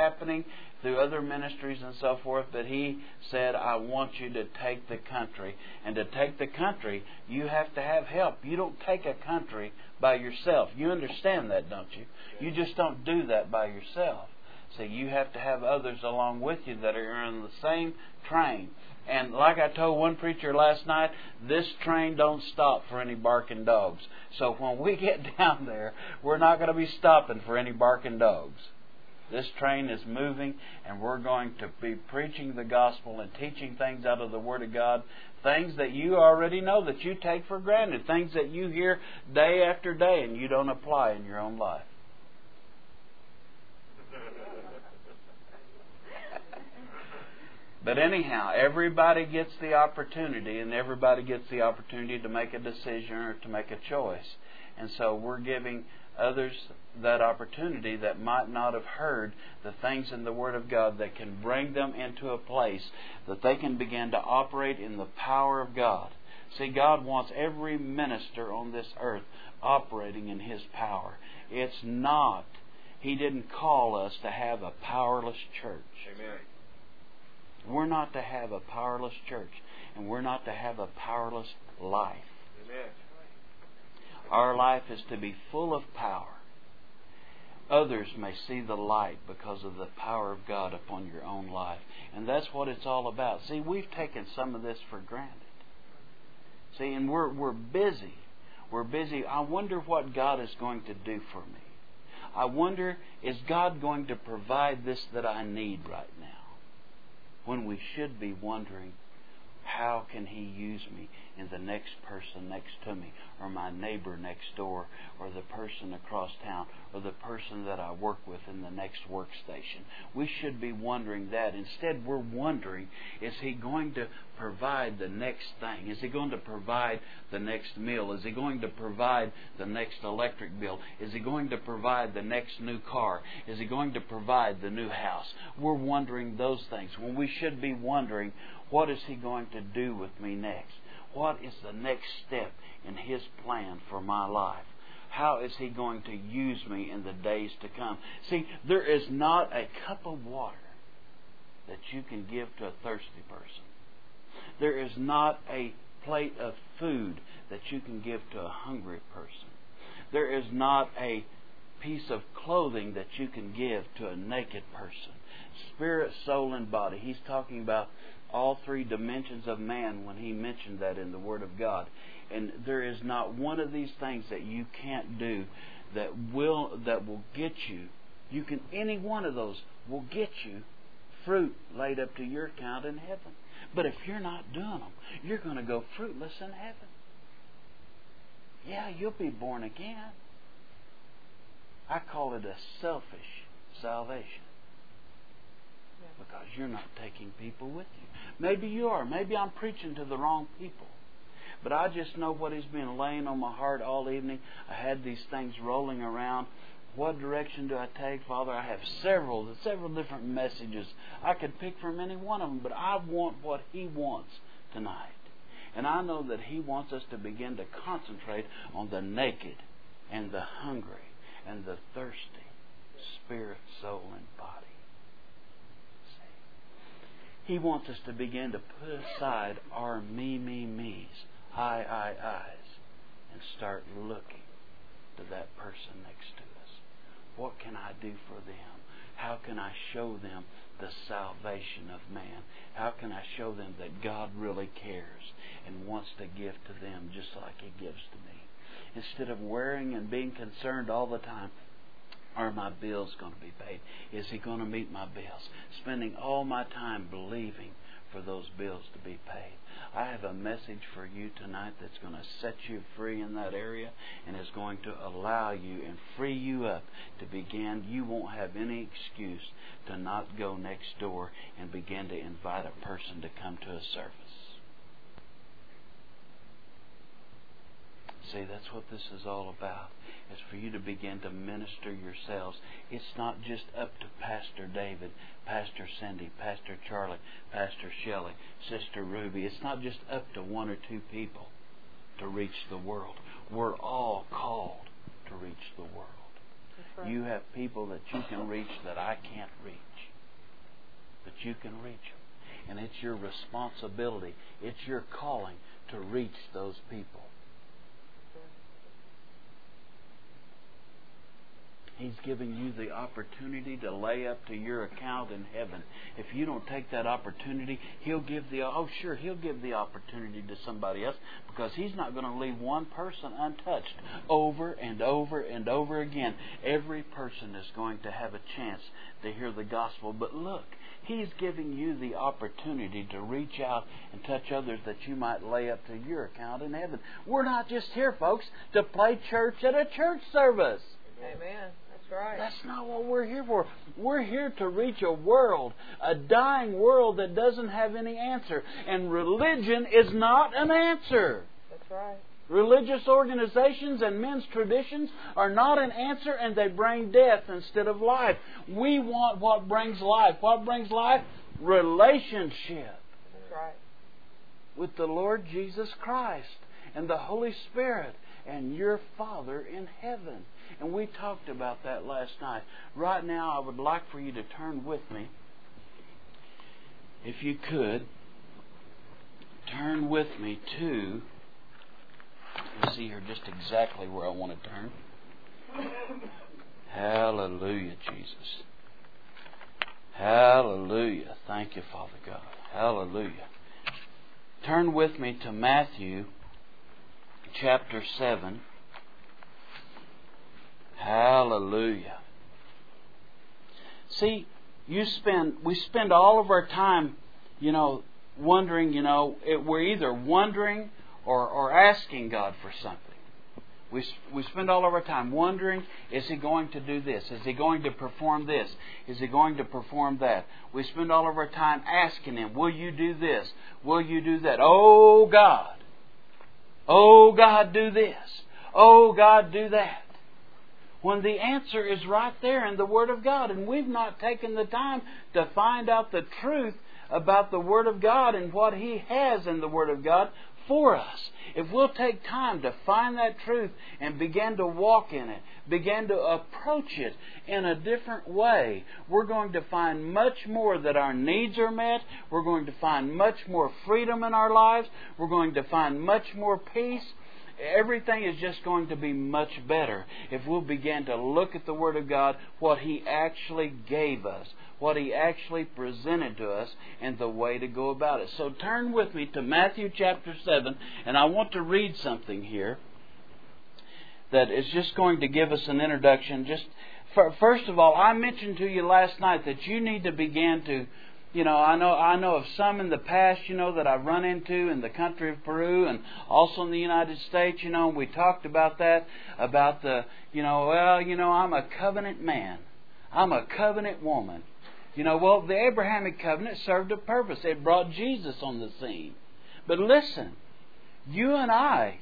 happening through other ministries and so forth, but He said, I want you to take the country. And to take the country, you have to have help. You don't take a country by yourself. You understand that, don't you? You just don't do that by yourself. So you have to have others along with you that are in the same train. And like I told one preacher last night, this train don't stop for any barking dogs. So when we get down there, we're not going to be stopping for any barking dogs. This train is moving, and we're going to be preaching the gospel and teaching things out of the Word of God, things that you already know, that you take for granted, things that you hear day after day and you don't apply in your own life. But anyhow, everybody gets the opportunity, and everybody gets the opportunity to make a decision or to make a choice. And so we're giving others that opportunity that might not have heard the things in the Word of God that can bring them into a place that they can begin to operate in the power of God. See, God wants every minister on this earth operating in His power. It's not, He didn't call us to have a powerless church. Amen. We're not to have a powerless church, and we're not to have a powerless life. Amen. Our life is to be full of power. Others may see the light because of the power of God upon your own life. And that's what it's all about. See, we've taken some of this for granted. See, and we're busy. We're busy. I wonder what God is going to do for me. I wonder, is God going to provide this that I need right now? When we should be wondering, how can He use me in the next person next to me, or my neighbor next door, or the person across town, or the person that I work with in the next workstation? We should be wondering that. Instead, we're wondering, is He going to provide the next thing? Is He going to provide the next meal? Is He going to provide the next electric bill? Is He going to provide the next new car? Is He going to provide the new house? We're wondering those things when we should be wondering, what is He going to do with me next? What is the next step in His plan for my life? How is He going to use me in the days to come? See, there is not a cup of water that you can give to a thirsty person. There is not a plate of food that you can give to a hungry person. There is not a piece of clothing that you can give to a naked person. Spirit, soul, and body. He's talking about all three dimensions of man when he mentioned that in the Word of God. And there is not one of these things that you can't do that will get you. Any one of those will get you fruit laid up to your account in heaven. But if you're not doing them, you're going to go fruitless in heaven. Yeah, you'll be born again. I call it a selfish salvation. Because you're not taking people with you. Maybe you are. Maybe I'm preaching to the wrong people. But I just know what has been laying on my heart all evening. I had these things rolling around. What direction do I take, Father? I have several different messages. I could pick from any one of them, but I want what He wants tonight. And I know that He wants us to begin to concentrate on the naked and the hungry and the thirsty, spirit, soul, and body. He wants us to begin to put aside our me's, I's, and start looking to that person next to us. What can I do for them? How can I show them the salvation of man? How can I show them that God really cares and wants to give to them just like He gives to me? Instead of worrying and being concerned all the time, are my bills going to be paid? Is He going to meet my bills? Spending all my time believing for those bills to be paid. I have a message for you tonight that's going to set you free in that area and is going to allow you and free you up to begin. You won't have any excuse to not go next door and begin to invite a person to come to a service. See, that's what this is all about. It's for you to begin to minister yourselves. It's not just up to Pastor David, Pastor Cindy, Pastor Charlie, Pastor Shelley, Sister Ruby. It's not just up to one or two people to reach the world. We're all called to reach the world. Right. You have people that you can reach that I can't reach. that you can reach them. And it's your responsibility. It's your calling to reach those people. He's giving you the opportunity to lay up to your account in heaven. If you don't take that opportunity, He'll give the opportunity to somebody else, because He's not going to leave one person untouched. Over and over and over again, every person is going to have a chance to hear the gospel. But look, He's giving you the opportunity to reach out and touch others that you might lay up to your account in heaven. We're not just here, folks, to play church at a church service. Amen. Right. That's not what we're here for. We're here to reach a world, a dying world that doesn't have any answer. And religion is not an answer. That's right. Religious organizations and men's traditions are not an answer, and they bring death instead of life. We want what brings life. What brings life? Relationship. That's right. With the Lord Jesus Christ and the Holy Spirit and your Father in heaven. And we talked about that last night. Right now, I would like for you to turn with me, if you could, turn with me to, let's see here just exactly where I want to turn. Hallelujah, Jesus. Hallelujah. Thank you, Father God. Hallelujah. Turn with me to Matthew chapter 7. Hallelujah. See, we spend all of our time, wondering, we're either wondering or asking God for something. We spend all of our time wondering, is He going to do this? Is He going to perform this? Is He going to perform that? We spend all of our time asking Him, will you do this? Will you do that? Oh God. Oh God, do this. Oh God, do that. When the answer is right there in the Word of God, and we've not taken the time to find out the truth about the Word of God and what He has in the Word of God for us. If we'll take time to find that truth and begin to walk in it, begin to approach it in a different way, we're going to find much more that our needs are met. We're going to find much more freedom in our lives. We're going to find much more peace. Everything is just going to be much better if we'll begin to look at the Word of God, what He actually gave us, what He actually presented to us, and the way to go about it. So turn with me to Matthew chapter 7, and I want to read something here that is just going to give us an introduction. First of all, I mentioned to you last night that you need to begin to, I know of some in the past, that I've run into in the country of Peru and also in the United States, and we talked about that, about the, I'm a covenant man. I'm a covenant woman. The Abrahamic covenant served a purpose. It brought Jesus on the scene. But listen, you and I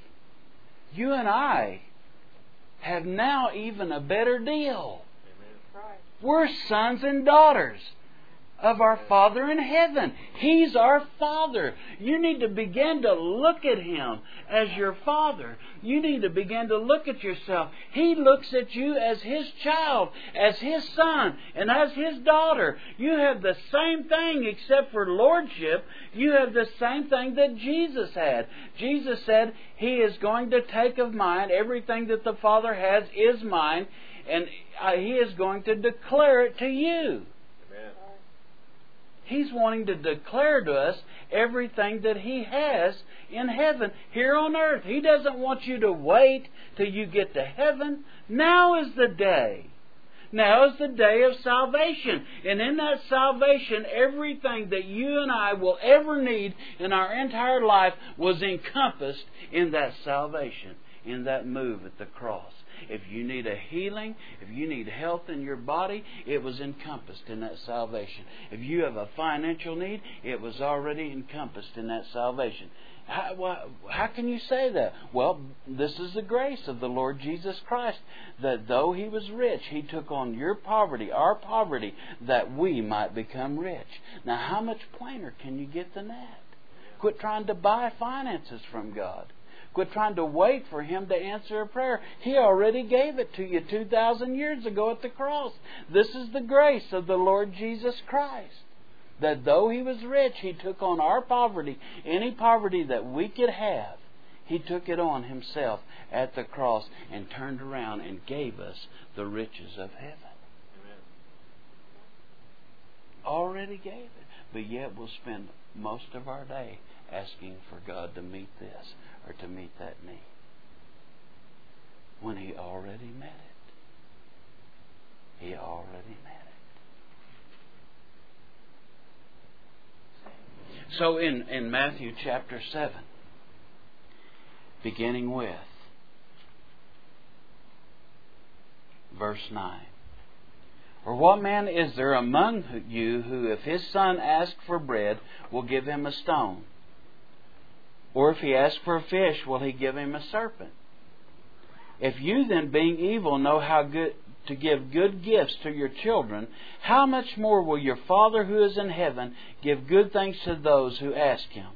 have now even a better deal. Right. We're sons and daughters of our Father in heaven. He's our Father. You need to begin to look at Him as your Father. You need to begin to look at yourself. He looks at you as His child, as His son, and as His daughter. You have the same thing except for lordship. You have the same thing that Jesus had. Jesus said, He is going to take of mine. Everything that the Father has is mine, and He is going to declare it to you. He's wanting to declare to us everything that He has in heaven, here on earth. He doesn't want you to wait till you get to heaven. Now is the day. Now is the day of salvation. And in that salvation, everything that you and I will ever need in our entire life was encompassed in that salvation, in that move at the cross. If you need a healing, if you need health in your body, it was encompassed in that salvation. If you have a financial need, it was already encompassed in that salvation. How can you say that? Well, this is the grace of the Lord Jesus Christ, that though He was rich, He took on your poverty, our poverty, that we might become rich. Now, how much plainer can you get than that? Quit trying to buy finances from God. Quit trying to wait for Him to answer a prayer. He already gave it to you 2,000 years ago at the cross. This is the grace of the Lord Jesus Christ. that though He was rich, He took on our poverty, any poverty that we could have. He took it on Himself at the cross and turned around and gave us the riches of heaven. Amen. Already gave it. But yet we'll spend most of our day asking for God to meet this or to meet that need, when He already met it. He already met it. So in Matthew chapter 7, beginning with verse 9. Or what man is there among you who, if his son asks for bread, will give him a stone? Or if he asks for a fish, will he give him a serpent? If you then, being evil, know how to give good gifts to your children, how much more will your Father who is in heaven give good things to those who ask Him?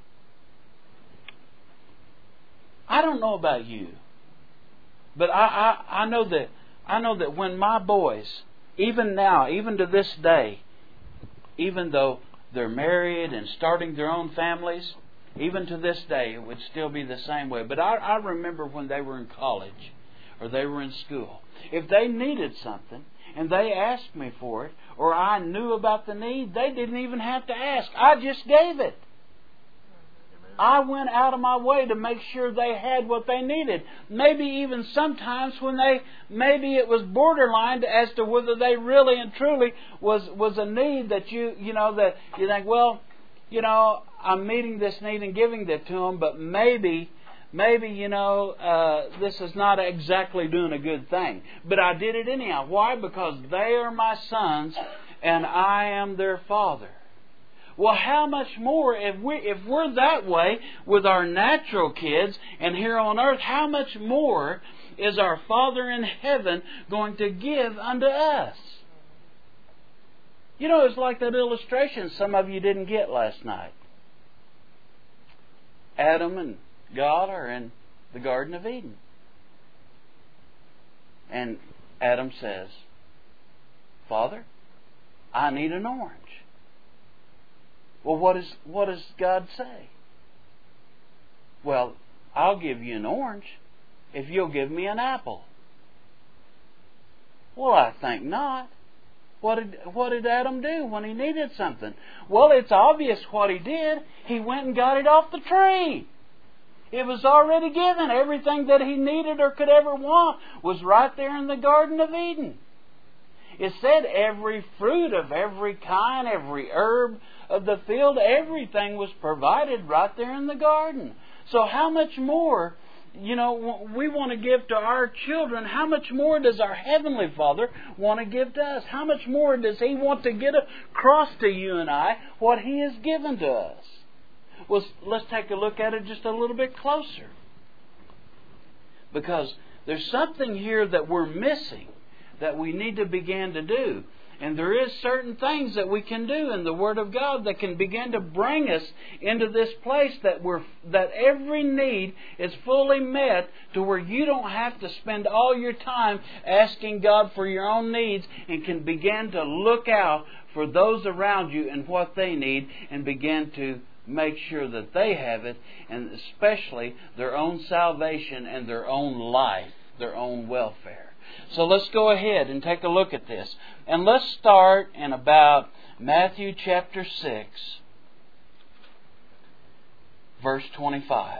I don't know about you, but I know that when my boys, even now, even to this day, even though they're married and starting their own families, even to this day, it would still be the same way. But I remember when they were in college or they were in school, if they needed something and they asked me for it, or I knew about the need, they didn't even have to ask. I just gave it. I went out of my way to make sure they had what they needed. Maybe even sometimes when maybe it was borderline as to whether they really and truly was a need that you think, well, I'm meeting this need and giving that to them, but maybe this is not exactly doing a good thing. But I did it anyhow. Why? Because they are my sons and I am their father. Well, how much more if we're that way with our natural kids and here on earth, how much more is our Father in heaven going to give unto us? It's like that illustration some of you didn't get last night. Adam and God are in the Garden of Eden. And Adam says, Father, I need an orange. Well, what does God say? Well, I'll give you an orange if you'll give me an apple. Well, I think not. What did Adam do when he needed something? Well, it's obvious what he did. He went and got it off the tree. It was already given. Everything that he needed or could ever want was right there in the Garden of Eden. It said every fruit of every kind, every herb of the field, everything was provided right there in the garden. So how much more, we want to give to our children, how much more does our Heavenly Father want to give to us? How much more does He want to get across to you and I what He has given to us? Well, let's take a look at it just a little bit closer. Because there's something here that we're missing that we need to begin to do. And there is certain things that we can do in the Word of God that can begin to bring us into this place that every need is fully met, to where you don't have to spend all your time asking God for your own needs, and can begin to look out for those around you and what they need, and begin to make sure that they have it, and especially their own salvation and their own life, their own welfare. So let's go ahead and take a look at this. And let's start in about Matthew chapter 6, verse 25.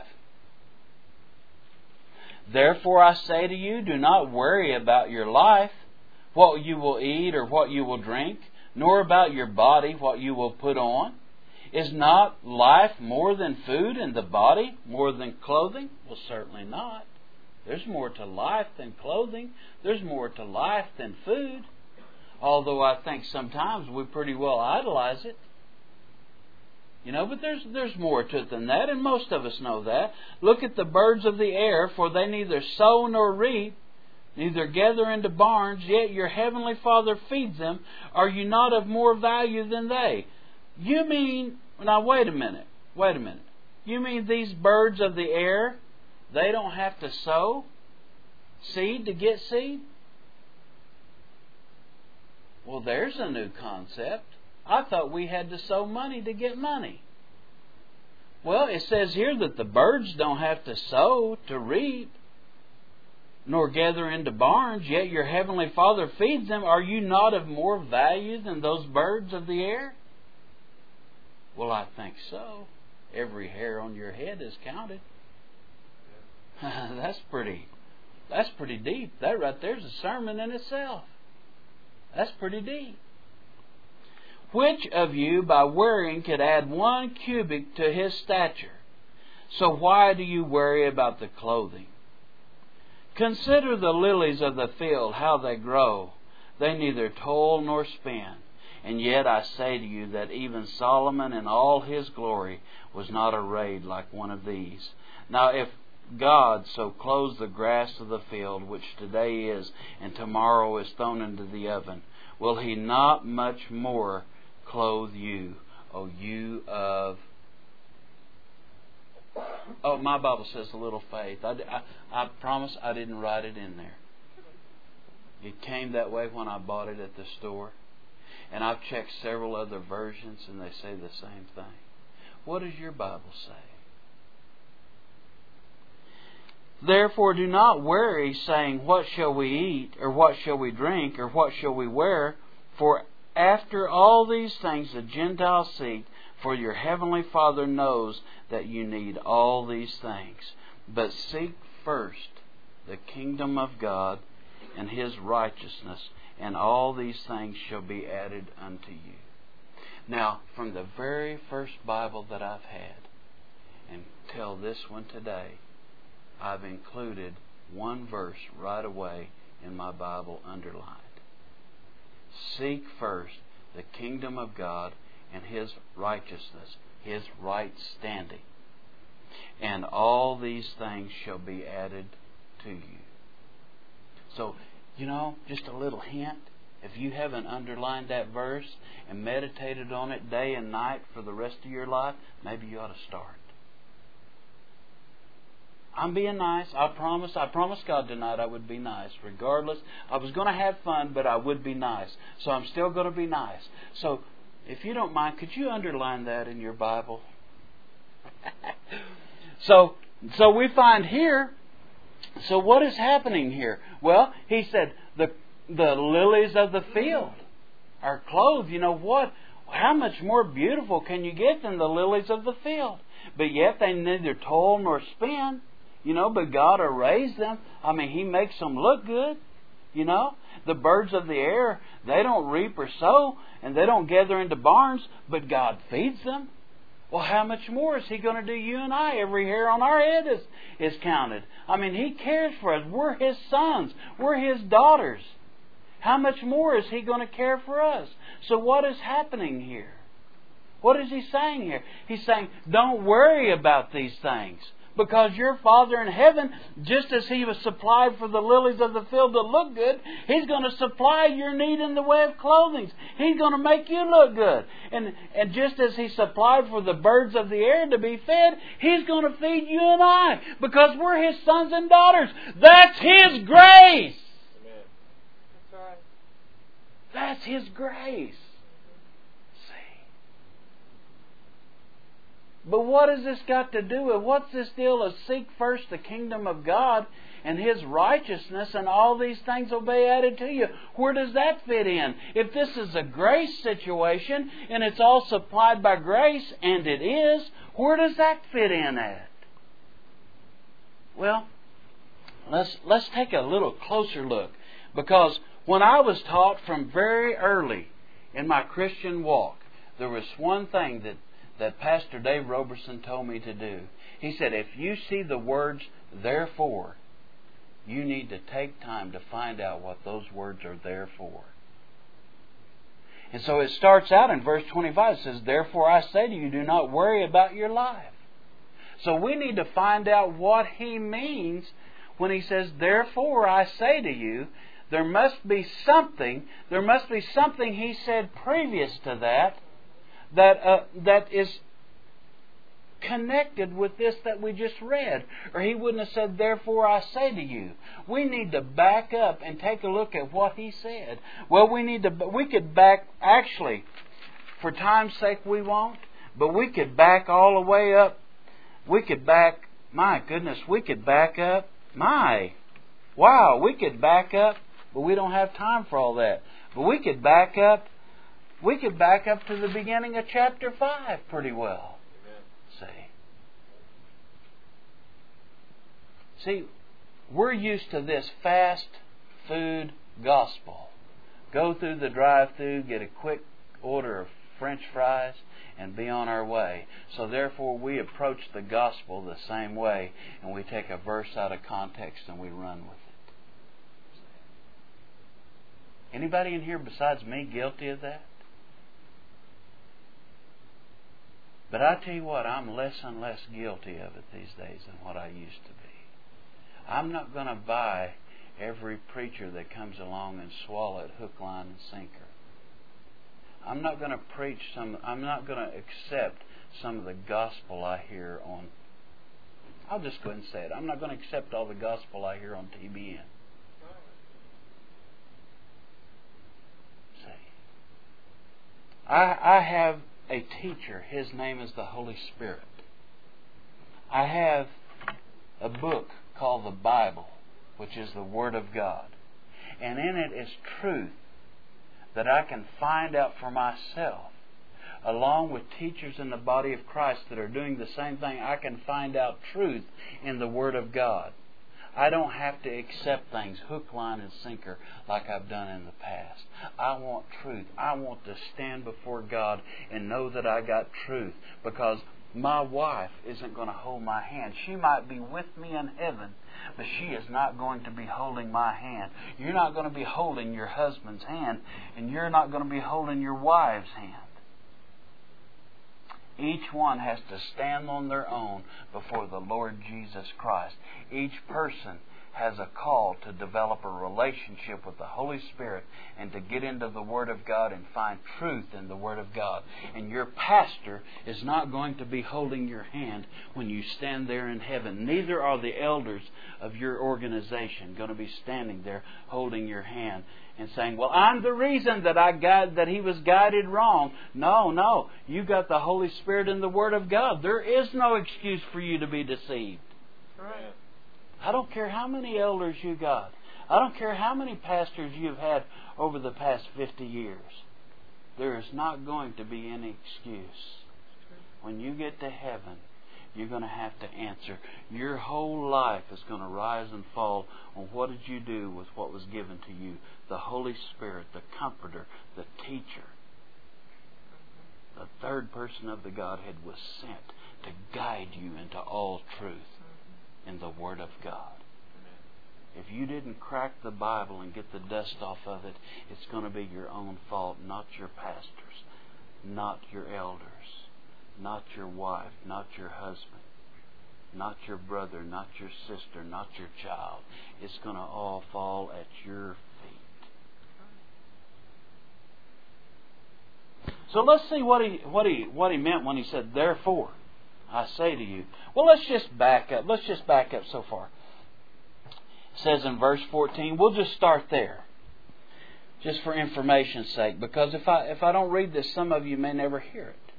Therefore I say to you, do not worry about your life, what you will eat or what you will drink, nor about your body, what you will put on. Is not life more than food, and the body more than clothing? Well, certainly not. There's more to life than clothing. There's more to life than food. Although I think sometimes we pretty well idolize it. But there's more to it than that, and most of us know that. Look at the birds of the air, for they neither sow nor reap, neither gather into barns, yet your heavenly Father feeds them. Are you not of more value than they? You mean, now wait a minute. You mean these birds of the air, they don't have to sow seed to get seed? Well, there's a new concept. I thought we had to sow money to get money. Well, it says here that the birds don't have to sow to reap, nor gather into barns, yet your heavenly Father feeds them. Are you not of more value than those birds of the air? Well, I think so. Every hair on your head is counted. That's pretty deep. That right there's a sermon in itself. That's pretty deep. Which of you by worrying could add 1 cubit to his stature? So why do you worry about the clothing? Consider the lilies of the field, how they grow. They neither toil nor spin. And yet I say to you that even Solomon in all his glory was not arrayed like one of these. Now if God so clothes the grass of the field, which today is and tomorrow is thrown into the oven, will He not much more clothe you, O you of... Oh, my Bible says a little faith. I promise I didn't write it in there. It came that way when I bought it at the store. And I've checked several other versions and they say the same thing. What does your Bible say? Therefore do not worry, saying, what shall we eat, or what shall we drink, or what shall we wear? For after all these things the Gentiles seek, for your heavenly Father knows that you need all these things. But seek first the kingdom of God and His righteousness, and all these things shall be added unto you. Now, from the very first Bible that I've had until this one today, I've included one verse right away in my Bible underlined. Seek first the kingdom of God and His righteousness, His right standing, and all these things shall be added to you. So, just a little hint. If you haven't underlined that verse and meditated on it day and night for the rest of your life, maybe you ought to start. I'm being nice. I promise God tonight I would be nice. Regardless, I was going to have fun, but I would be nice. So I'm still going to be nice. So, if you don't mind, could you underline that in your Bible? So we find here, so what is happening here? Well, he said, the lilies of the field are clothed. You know what? How much more beautiful can you get than the lilies of the field? But yet they neither toil nor spin. But God arrays them. I mean, He makes them look good. The birds of the air, they don't reap or sow, and they don't gather into barns, but God feeds them. Well, how much more is He going to do you and I? Every hair on our head is counted. I mean, He cares for us. We're His sons. We're His daughters. How much more is He going to care for us? So what is happening here? What is He saying here? He's saying, don't worry about these things. Because your Father in heaven, just as He was supplied for the lilies of the field to look good, He's going to supply your need in the way of clothing. He's going to make you look good. And just as He supplied for the birds of the air to be fed, He's going to feed you and I. Because we're His sons and daughters. That's His grace. Amen. That's right. That's His grace. But what has this got to do with? What's this deal of seek first the kingdom of God and His righteousness, and all these things will be added to you? Where does that fit in? If this is a grace situation and it's all supplied by grace, and it is, where does that fit in at? Well, let's take a little closer look, because when I was taught from very early in my Christian walk, there was one thing that Pastor Dave Roberson told me to do. He said, if you see the words, therefore, you need to take time to find out what those words are there for. And so it starts out in verse 25. It says, therefore I say to you, do not worry about your life. So we need to find out what He means when He says, therefore I say to you. There must be something He said previous to that is connected with this that we just read, or He wouldn't have said, therefore I say to you. We need to back up and take a look at what He said. Well, we could back, actually, For time's sake, we won't. But we could back all the way up. We could back, my goodness, we could back up. We could back up, but we don't have time for all that. But we could back up. We could back up to the beginning of chapter 5 pretty well. See, we're used to this fast food gospel. Go through the drive-thru, get a quick order of French fries, and be on our way. So therefore we approach the gospel the same way, and we take a verse out of context and we run with it. Anybody in here besides me guilty of that? But I tell you what, I'm less and less guilty of it these days than what I used to be. I'm not going to buy every preacher that comes along and swallow it hook, line, and sinker. I'm not going to I'm not going to accept some of the gospel I hear on... I'll just go ahead and say it. I'm not going to accept all the gospel I hear on TBN. See, I have a teacher. His name is the Holy Spirit. I have a book called the Bible, which is the Word of God. And in it is truth that I can find out for myself. Along with teachers in the body of Christ that are doing the same thing, I can find out truth in the Word of God. I don't have to accept things hook, line, and sinker like I've done in the past. I want truth. I want to stand before God and know that I got truth, because my wife isn't going to hold my hand. She might be with me in heaven, but she is not going to be holding my hand. You're not going to be holding your husband's hand, and you're not going to be holding your wife's hand. Each one has to stand on their own before the Lord Jesus Christ. Each person has a call to develop a relationship with the Holy Spirit and to get into the Word of God and find truth in the Word of God. And your pastor is not going to be holding your hand when you stand there in heaven. Neither are the elders of your organization going to be standing there holding your hand and saying, well, I'm the reason that he was guided wrong. No. You got the Holy Spirit and the Word of God. There is no excuse for you to be deceived. Right. I don't care how many elders you got. I don't care how many pastors you've had over the past 50 years. There is not going to be any excuse. When you get to heaven, you're going to have to answer. Your whole life is going to rise and fall on what did you do with what was given to you. The Holy Spirit, the Comforter, the Teacher. The third person of the Godhead was sent to guide you into all truth in the Word of God. If you didn't crack the Bible and get the dust off of it, it's going to be your own fault, not your pastors, not your elders, not your wife, not your husband, not your brother, not your sister, not your child. It's going to all fall at your feet. So let's see what he meant when he said, therefore, I say to you. Well, let's just back up. Let's just back up so far. It says in verse 14, we'll just start there. Just for information's sake. Because if I don't read this, some of you may never hear it.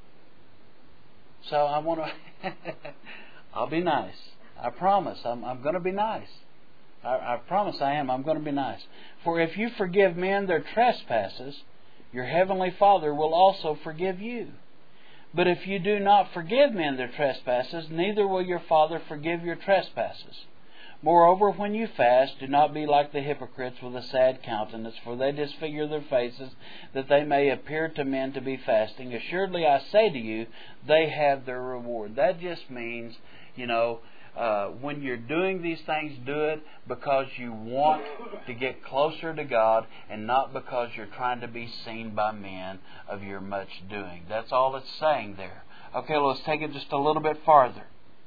So I want to... I'll be nice. I promise. I'm going to be nice. I promise I am. I'm going to be nice. For if you forgive men their trespasses, your heavenly Father will also forgive you. But if you do not forgive men their trespasses, neither will your Father forgive your trespasses. Moreover, when you fast, do not be like the hypocrites with a sad countenance, for they disfigure their faces, that they may appear to men to be fasting. Assuredly, I say to you, they have their reward. That just means, when you're doing these things, do it because you want to get closer to God and not because you're trying to be seen by men of your much doing. That's all it's saying there. Okay, let's take it just a little bit farther.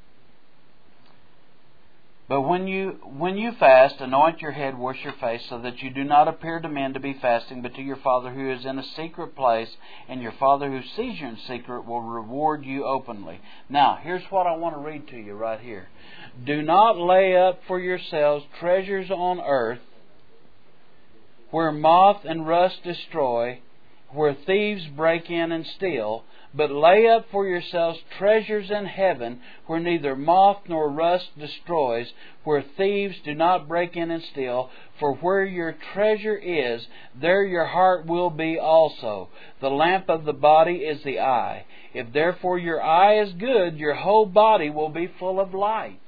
But when you fast, anoint your head, wash your face, so that you do not appear to men to be fasting, but to your Father who is in a secret place, and your Father who sees you in secret will reward you openly. Now, here's what I want to read to you right here. Do not lay up for yourselves treasures on earth, where moth and rust destroy, where thieves break in and steal, but lay up for yourselves treasures in heaven, where neither moth nor rust destroys, where thieves do not break in and steal. For where your treasure is, there your heart will be also. The lamp of the body is the eye. If therefore your eye is good, your whole body will be full of light.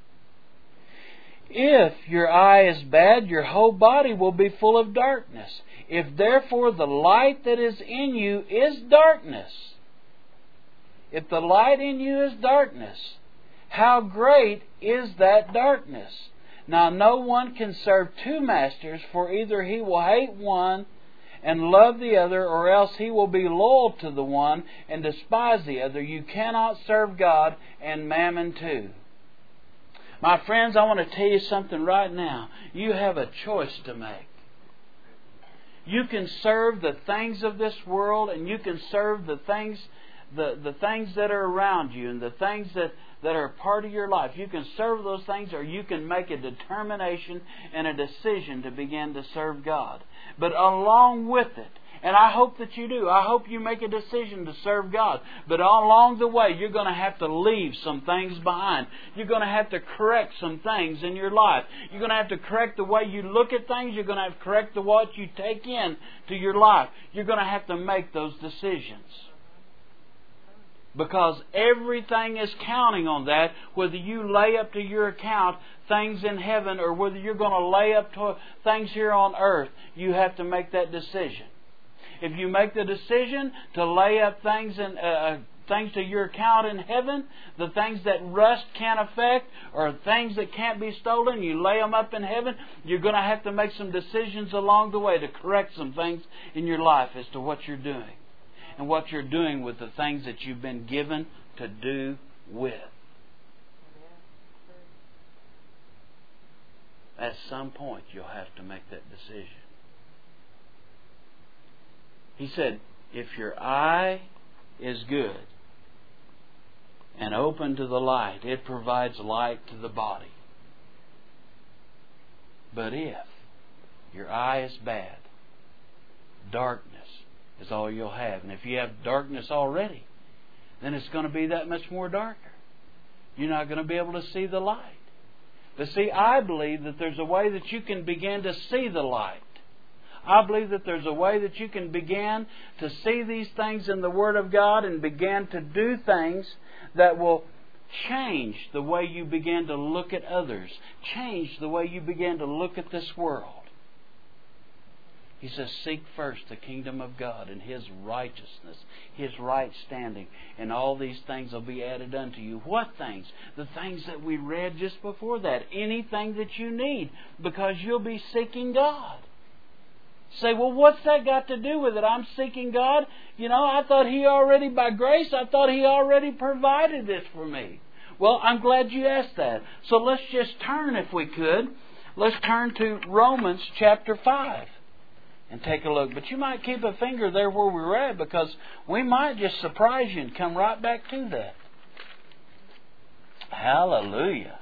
If your eye is bad, your whole body will be full of darkness. If therefore the light that is in you is darkness, if the light in you is darkness, how great is that darkness? Now no one can serve two masters, for either he will hate one and love the other, or else he will be loyal to the one and despise the other. You cannot serve God and mammon too. My friends, I want to tell you something right now. You have a choice to make. You can serve the things of this world, and you can serve the things that are around you, and the things that are part of your life. You can serve those things, or you can make a determination and a decision to begin to serve God. But along with it, and I hope that you do, I hope you make a decision to serve God. But along the way, you're going to have to leave some things behind. You're going to have to correct some things in your life. You're going to have to correct the way you look at things. You're going to have to correct what you take in to your life. You're going to have to make those decisions. Because everything is counting on that, whether you lay up to your account things in heaven or whether you're going to lay up to things here on earth. You have to make that decision. If you make the decision to lay up things to your account in heaven, the things that rust can't affect or things that can't be stolen, you lay them up in heaven, you're going to have to make some decisions along the way to correct some things in your life as to what you're doing and what you're doing with the things that you've been given to do with. At some point, you'll have to make that decision. He said, if your eye is good and open to the light, it provides light to the body. But if your eye is bad, darkness is all you'll have. And if you have darkness already, then it's going to be that much more darker. You're not going to be able to see the light. But see, I believe that there's a way that you can begin to see the light. I believe that there's a way that you can begin to see these things in the Word of God and begin to do things that will change the way you begin to look at others, change the way you begin to look at this world. He says, seek first the kingdom of God and His righteousness, His right standing, and all these things will be added unto you. What things? The things that we read just before that. Anything that you need, because you'll be seeking God. Say, well, what's that got to do with it? I'm seeking God. You know, I thought He already, by grace, I thought He already provided this for me. Well, I'm glad you asked that. So let's just turn, if we could. Let's turn to Romans chapter 5 and take a look. But you might keep a finger there where we're at, because we might just surprise you and come right back to that. Hallelujah.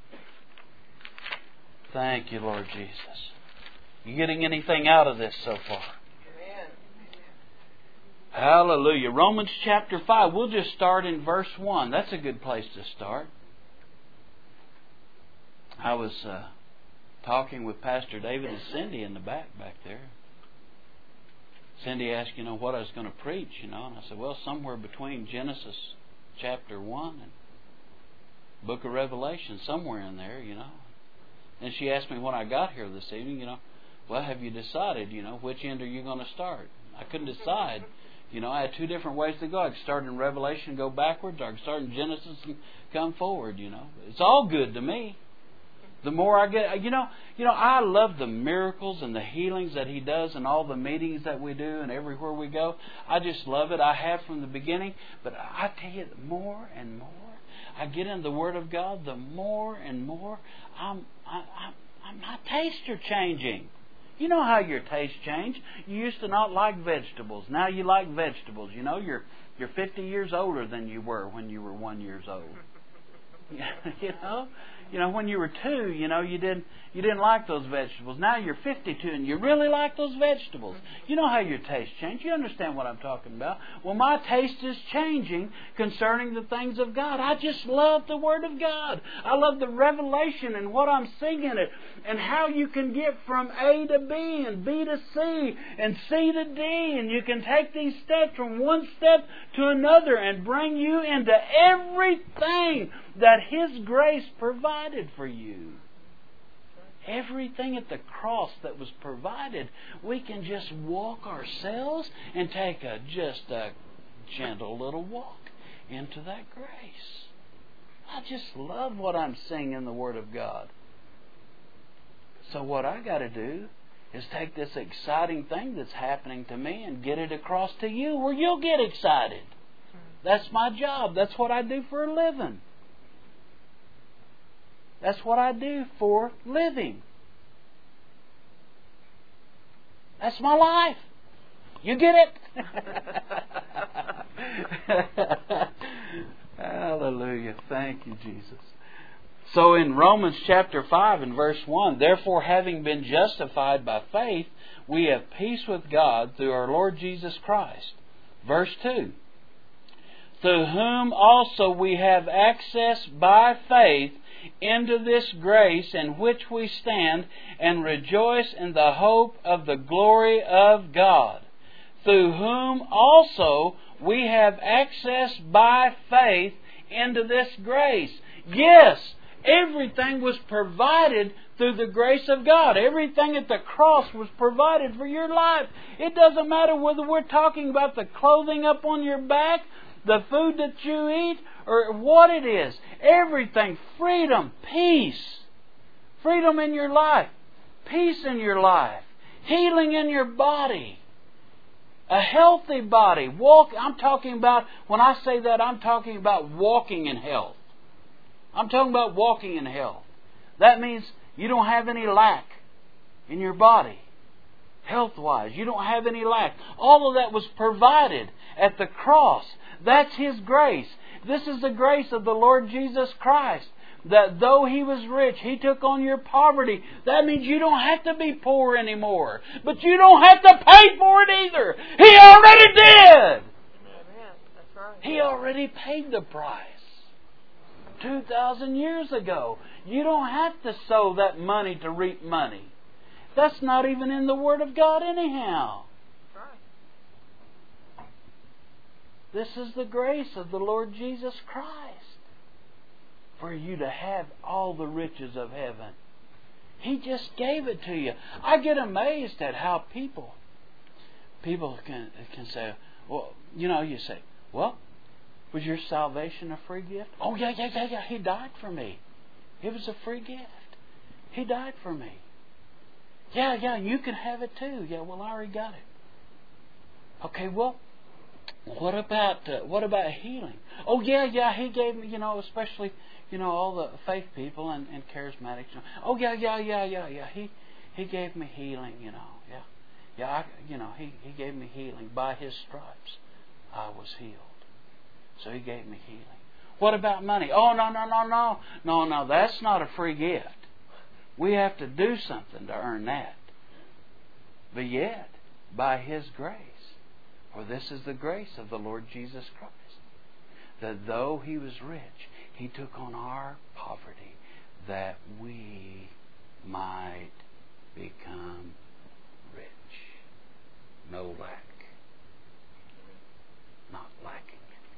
Thank you, Lord Jesus. You getting anything out of this so far? Amen. Hallelujah. Romans chapter 5. We'll just start in verse 1. That's a good place to start. I was talking with Pastor David and Cindy in the back there. Cindy asked, what I was going to preach, and I said, well, somewhere between Genesis chapter 1 and book of Revelation, somewhere in there, And she asked me when I got here this evening, well, have you decided, which end are you going to start? I couldn't decide. I had two different ways to go. I could start in Revelation and go backwards, or I could start in Genesis and come forward, It's all good to me. The more I get, I love the miracles and the healings that He does and all the meetings that we do and everywhere we go. I just love it. I have from the beginning. But I tell you, the more and more I get in the Word of God, the more and more my tastes are changing. You know how your tastes change. You used to not like vegetables. Now you like vegetables. You're 50 years older than you were when you were 1 year old. when you were 2, you didn't like those vegetables. Now you're 52 and you really like those vegetables. You know how your taste changed. You understand what I'm talking about. Well, my taste is changing concerning the things of God. I just love the Word of God. I love the revelation and what I'm seeing in it, and how you can get from A to B and B to C and C to D, and you can take these steps from one step to another and bring you into everything that His grace provided for you. Everything at the cross that was provided, we can just walk ourselves and take just a gentle little walk into that grace. I just love what I'm seeing in the Word of God. So what I got to do is take this exciting thing that's happening to me and get it across to you where you'll get excited. That's my job. That's what I do for a living. That's what I do for living. That's my life. You get it? Hallelujah. Thank you, Jesus. So in Romans chapter 5 and verse 1, therefore having been justified by faith, we have peace with God through our Lord Jesus Christ. Verse 2, through whom also we have access by faith into this grace in which we stand and rejoice in the hope of the glory of God. Through whom also we have access by faith into this grace. Yes, everything was provided through the grace of God. Everything at the cross was provided for your life. It doesn't matter whether we're talking about the clothing up on your back, the food that you eat, or what it is. Everything. Freedom, peace. Freedom in your life. Peace in your life. Healing in your body. A healthy body. I'm talking about, when I say that, I'm talking about walking in health. I'm talking about walking in health. That means you don't have any lack in your body. Health-wise, you don't have any lack. All of that was provided at the cross. That's His grace. This is the grace of the Lord Jesus Christ. That though He was rich, He took on your poverty. That means you don't have to be poor anymore. But you don't have to pay for it either. He already did. Amen. That's right. He already paid the price. 2,000 years ago. You don't have to sow that money to reap money. That's not even in the Word of God anyhow. Right. This is the grace of the Lord Jesus Christ. For you to have all the riches of heaven. He just gave it to you. I get amazed at how people can say, well, you say, well, was your salvation a free gift? Oh, yeah. He died for me. It was a free gift. He died for me. Yeah, you can have it too. Yeah, well, I already got it. Okay, well, what about healing? Oh, yeah, He gave me, especially, all the faith people and charismatics. Oh, yeah. He gave me healing, Yeah, He gave me healing. By His stripes, I was healed. So He gave me healing. What about money? Oh, no, that's not a free gift. We have to do something to earn that. But yet, by His grace, for this is the grace of the Lord Jesus Christ, that though He was rich, He took on our poverty that we might become rich. No lack. Not lacking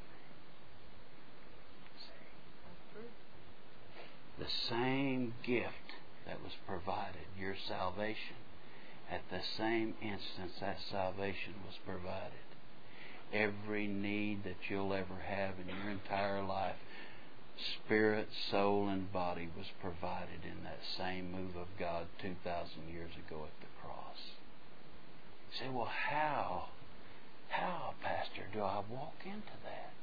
anything. See? The same gift that was provided, your salvation, at the same instance that salvation was provided. Every need that you'll ever have in your entire life, spirit, soul, and body, was provided in that same move of God 2,000 years ago at the cross. You say, well, how, Pastor, do I walk into that?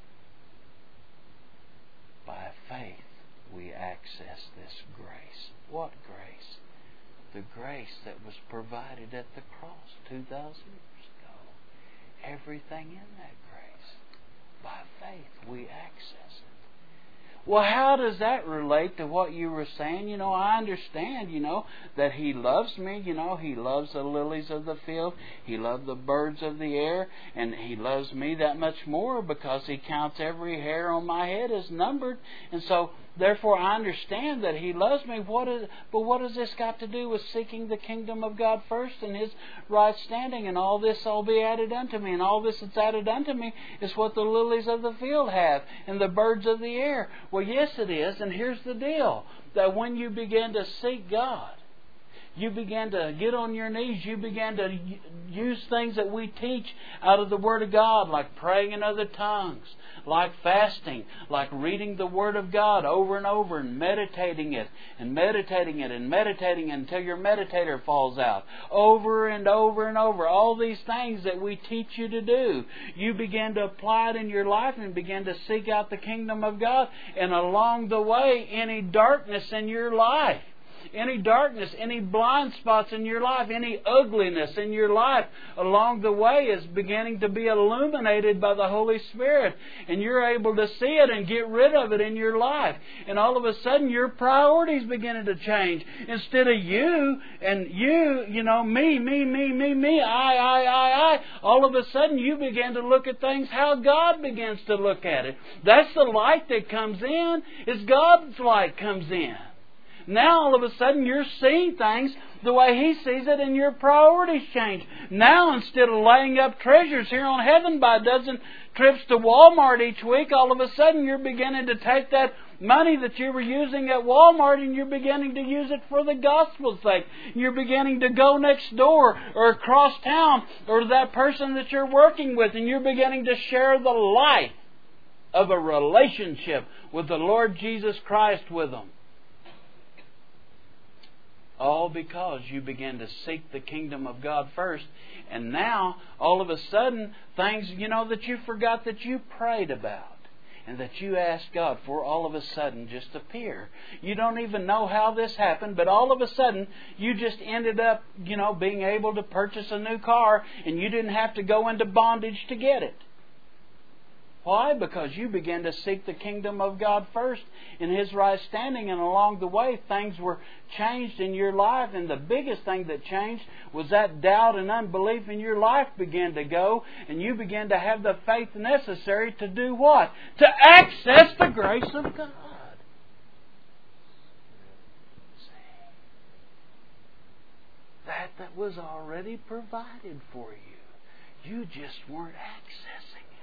By faith, we access this grace. What grace? The grace that was provided at the cross 2,000 years ago. Everything in that grace. By faith, we access it. Well, how does that relate to what you were saying? You know, I understand, that He loves me. He loves the lilies of the field. He loves the birds of the air. And He loves me that much more because He counts every hair on my head as numbered. And so, therefore, I understand that He loves me. But what has this got to do with seeking the kingdom of God first and His right standing? And all this will be added unto me. And all this that's added unto me is what the lilies of the field have and the birds of the air. Well, yes, it is. And here's the deal. That when you begin to seek God, you began to get on your knees. You began to use things that we teach out of the Word of God, like praying in other tongues, like fasting, like reading the Word of God over and over and meditating it and meditating it and meditating it until your meditator falls out. Over and over and over. All these things that we teach you to do. You begin to apply it in your life and begin to seek out the kingdom of God. And along the way, any darkness in your life, any darkness, any blind spots in your life, any ugliness in your life along the way is beginning to be illuminated by the Holy Spirit. And you're able to see it and get rid of it in your life. And all of a sudden your priorities beginning to change. Instead of you and me, I, all of a sudden you begin to look at things how God begins to look at it. That's the light that comes in. It's God's light comes in. Now all of a sudden you're seeing things the way He sees it and your priorities change. Now instead of laying up treasures here on heaven by a dozen trips to Walmart each week, all of a sudden you're beginning to take that money that you were using at Walmart and you're beginning to use it for the gospel's sake. You're beginning to go next door or across town or that person that you're working with and you're beginning to share the light of a relationship with the Lord Jesus Christ with them. All because you begin to seek the kingdom of God first. And now, all of a sudden, things, that you forgot that you prayed about and that you asked God for, all of a sudden just appear. You don't even know how this happened, but all of a sudden, you just ended up, being able to purchase a new car and you didn't have to go into bondage to get it. Why? Because you began to seek the kingdom of God first in His right standing, and along the way things were changed in your life, and the biggest thing that changed was that doubt and unbelief in your life began to go, and you began to have the faith necessary to do what? To access the grace of God. That was already provided for you. You just weren't accessing it.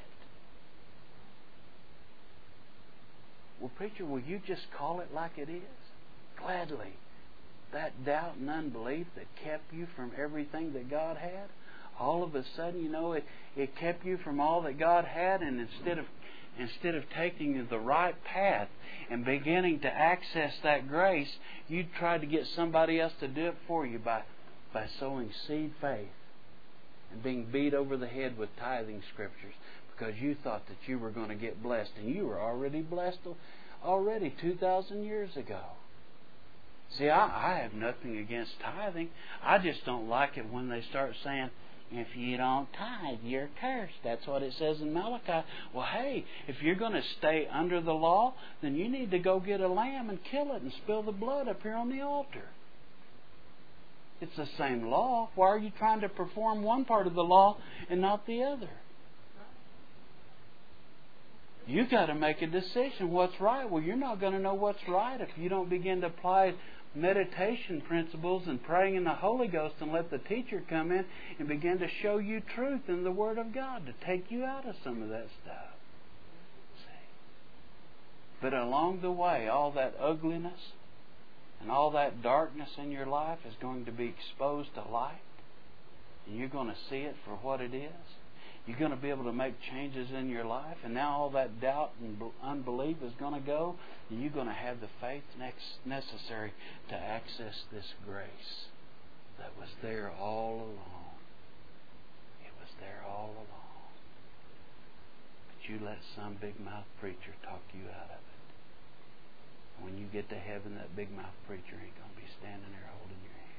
Well, preacher, will you just call it like it is? Gladly. That doubt and unbelief that kept you from everything that God had, all of a sudden, it kept you from all that God had, and instead of taking the right path and beginning to access that grace, you tried to get somebody else to do it for you by sowing seed faith and being beat over the head with tithing scriptures. Because you thought that you were going to get blessed. And you were already blessed 2,000 years ago. See, I have nothing against tithing. I just don't like it when they start saying, if you don't tithe, you're cursed. That's what it says in Malachi. Well, hey, if you're going to stay under the law, then you need to go get a lamb and kill it and spill the blood up here on the altar. It's the same law. Why are you trying to perform one part of the law and not the other? You've got to make a decision what's right. Well, you're not going to know what's right if you don't begin to apply meditation principles and praying in the Holy Ghost and let the teacher come in and begin to show you truth in the Word of God to take you out of some of that stuff. See? But along the way, all that ugliness and all that darkness in your life is going to be exposed to light. And you're going to see it for what it is. You're going to be able to make changes in your life, and now all that doubt and unbelief is going to go, and you're going to have the faith necessary to access this grace that was there all along. It was there all along. But you let some big mouth preacher talk you out of it. When you get to heaven, that big mouth preacher ain't going to be standing there holding your hands.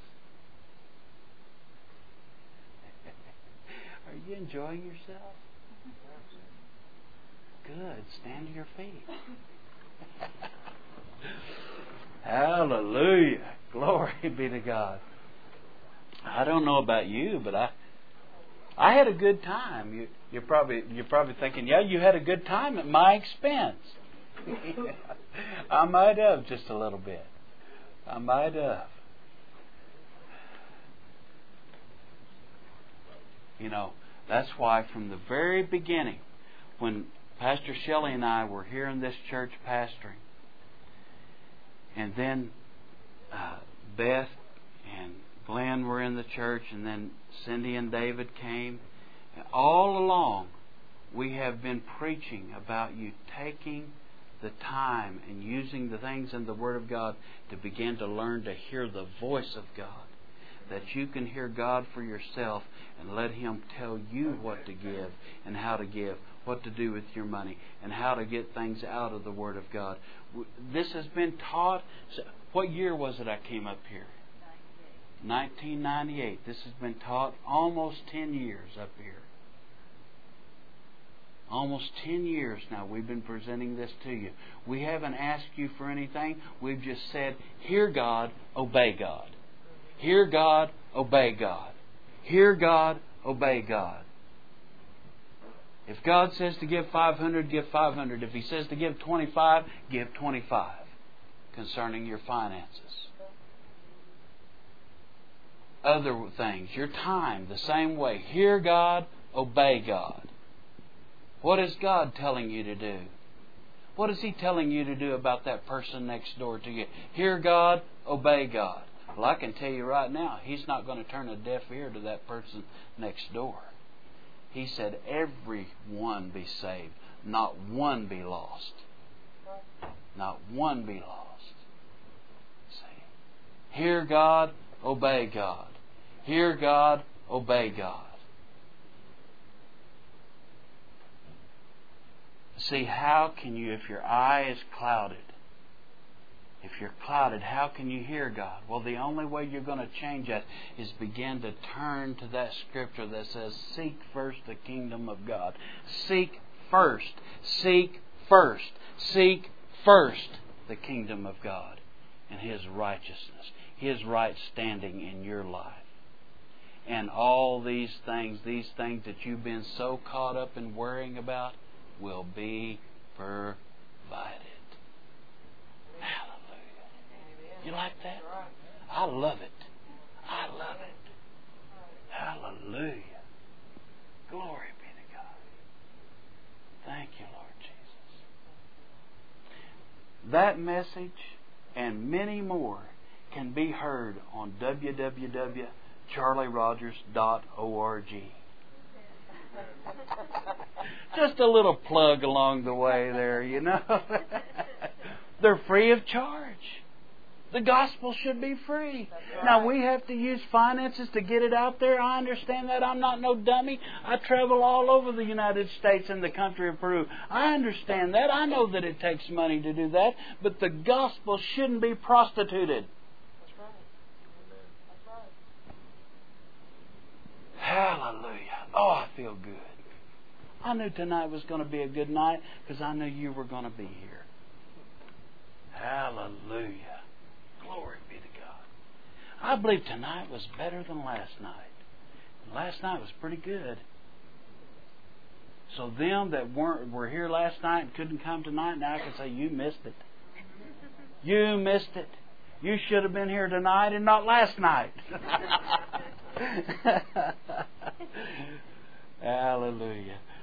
Are you enjoying yourself? Good. Stand to your feet. Hallelujah. Glory be to God. I don't know about you, but I had a good time. You're probably thinking, yeah, you had a good time at my expense. I might have just a little bit. I might have. You know, that's why from the very beginning, when Pastor Shelley and I were here in this church pastoring, and then Beth and Glenn were in the church, and then Cindy and David came, all along we have been preaching about you taking the time and using the things in the Word of God to begin to learn to hear the voice of God. That you can hear God for yourself and let Him tell you what to give and how to give, what to do with your money, and how to get things out of the Word of God. This has been taught. What year was it I came up here? 1998. This has been taught almost 10 years up here. Almost 10 years now we've been presenting this to you. We haven't asked you for anything. We've just said, hear God, obey God. Hear God, obey God. Hear God, obey God. If God says to give 500, give 500. If He says to give 25, give 25 concerning your finances. Other things, your time, the same way. Hear God, obey God. What is God telling you to do? What is He telling you to do about that person next door to you? Hear God, obey God. Well, I can tell you right now, He's not going to turn a deaf ear to that person next door. He said, everyone be saved, not one be lost. Not one be lost. See? Hear God, obey God. Hear God, obey God. See, how can you, if your eye is clouded, how can you hear God? Well, the only way you're going to change that is begin to turn to that scripture that says, seek first the kingdom of God. Seek first. Seek first. Seek first the kingdom of God and His righteousness, His right standing in your life. And all these things that you've been so caught up in worrying about, will be provided. Hallelujah. You like that? I love it. I love it. Hallelujah. Glory be to God. Thank you, Lord Jesus. That message and many more can be heard on www.charlierogers.org. Just a little plug along the way there, you know. They're free of charge. The gospel should be free. Right. Now, we have to use finances to get it out there. I understand that. I'm not no dummy. I travel all over the United States and the country of Peru. I understand that. I know that it takes money to do that. But the gospel shouldn't be prostituted. That's right. That's right. Hallelujah. Oh, I feel good. I knew tonight was going to be a good night because I knew you were going to be here. Hallelujah. Glory be to God. I believe tonight was better than last night. Last night was pretty good. So them that were here last night and couldn't come tonight, now I can say, you missed it. You missed it. You should have been here tonight and not last night. Hallelujah.